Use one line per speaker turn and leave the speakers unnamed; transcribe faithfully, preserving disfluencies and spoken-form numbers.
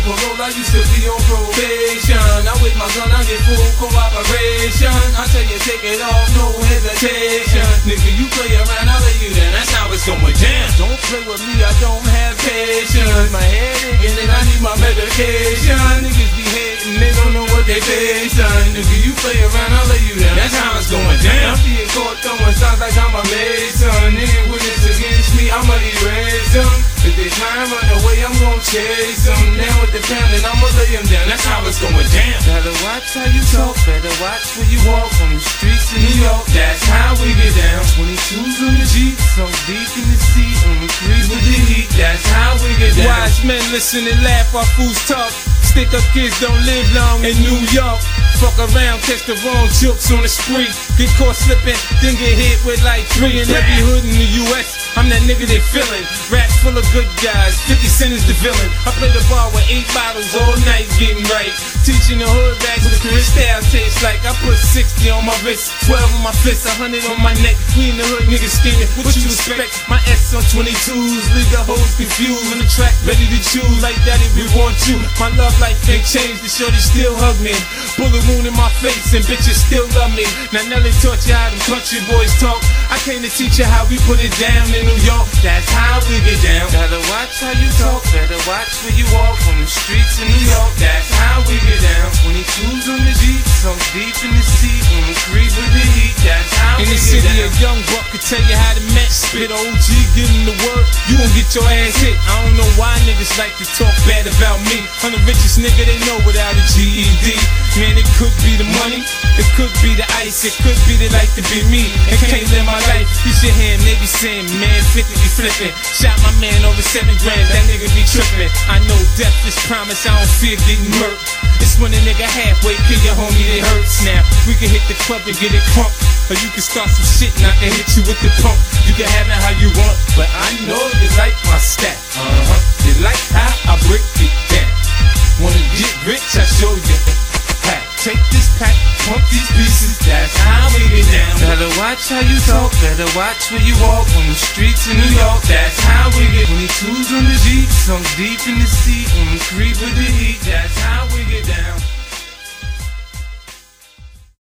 parole, I used to be on probation. I with my gun, I get full cooperation. I tell you, take it off, no hesitation. Nigga, you play around, I'll lay you down. That's how it's going down. Don't play with me, I don't have patience. My head aching and I need my medication. Niggas be hating, they don't know what they facing. Nigga, you play around, I'll lay you down. That's how it's going down. I'm being caught throwing signs like I'm a mason. Any witness against me, I'ma erase them. If they try and run away, I'm gon' chase them. Now with the pounding, I'ma lay them down. That's how it's going down. Better watch how you talk, better watch where you walk on the streets in New York. That's how we get down. twenty-twos on the Jeep, so deep in the sea, on the creek with the heat. That's how we get down. Wise men listen and laugh while fools talk. Stick up kids don't live long in New York. Fuck around, catch the wrong jokes on the spree. Get caught slipping, then get hit with like three. In every hood in the U S, I'm that nigga they feelin'. Rap full of good guys, fifty cent is the villain. I play the bar with eight bottles all night getting right. Teaching the hood rags what the career style tastes like. I put sixty on my wrist, twelve on my fist, a hundred on my neck. We in the hood niggas scheming, what you expect? My S on twenty-twos, leave the hoes confused. On the track, ready to choose like daddy, we want you. My love life ain't changed, the shorty still hug me. Bullet wound in my face and bitches still love me. Now Nelly taught you how them country boys talk. I came to teach you how we put it down in New York. That's how we get down. Gotta watch how you talk, better watch where you walk on the streets in New York. That's how we get down. twenty-twos on the Jeep, so deep in the sea, on the creek with the heat. That's how we get down. In the city, a young buck could tell you how to match. Spit O G, give him the word, you gon' get your ass hit. I don't know why niggas like to talk bad about me. I'm the richest nigga they know without a G E D. Man, it could be the money, it could be the ice, it could be they like to be me and can't live my life. You should hear him, they be saying, man, fifty be flipping. Shot my man over seven grand, that nigga be tripping. I know death is promise, I don't fear getting murked. It's when a nigga halfway kill your homie, it hurts now. We can hit the club and get it crunk, or you can start some shit and I can hit you with the pump. You can have it how you want, but I know you like my stat. Uh-huh. You like how I break it down. Wanna get rich, I show you. Take this pack, pump these pieces, that's how we get down. Better watch how you talk, better watch where you walk on the streets in New York. That's how we get. twenty-twos on the Jeep, sunk deep in the sea, on the creek with the heat.